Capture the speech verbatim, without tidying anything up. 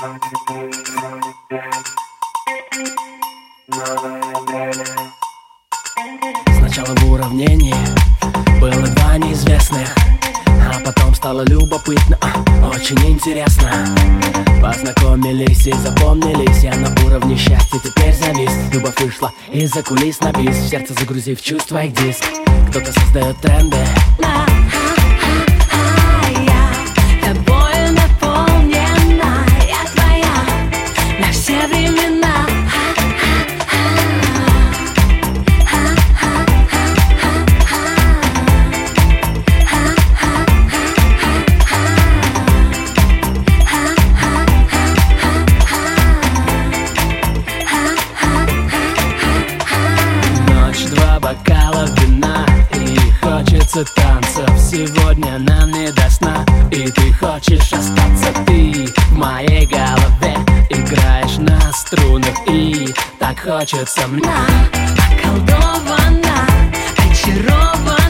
Сначала в уравнении было два неизвестных, а потом стало любопытно, очень интересно. Познакомились и запомнились, я на уровне счастья теперь завис. Любовь вышла из-за кулис на бис, в сердце загрузив чувства их диск. Кто-то создает тренды, тобою наполнена, я твоя на все времена. Ночь, два бокала вина, и хочется танцев. Сегодня нам не до сна, и ты хочешь остаться. Ты в моей голове играешь на струнах, и так хочется мне. Околдована, очарована.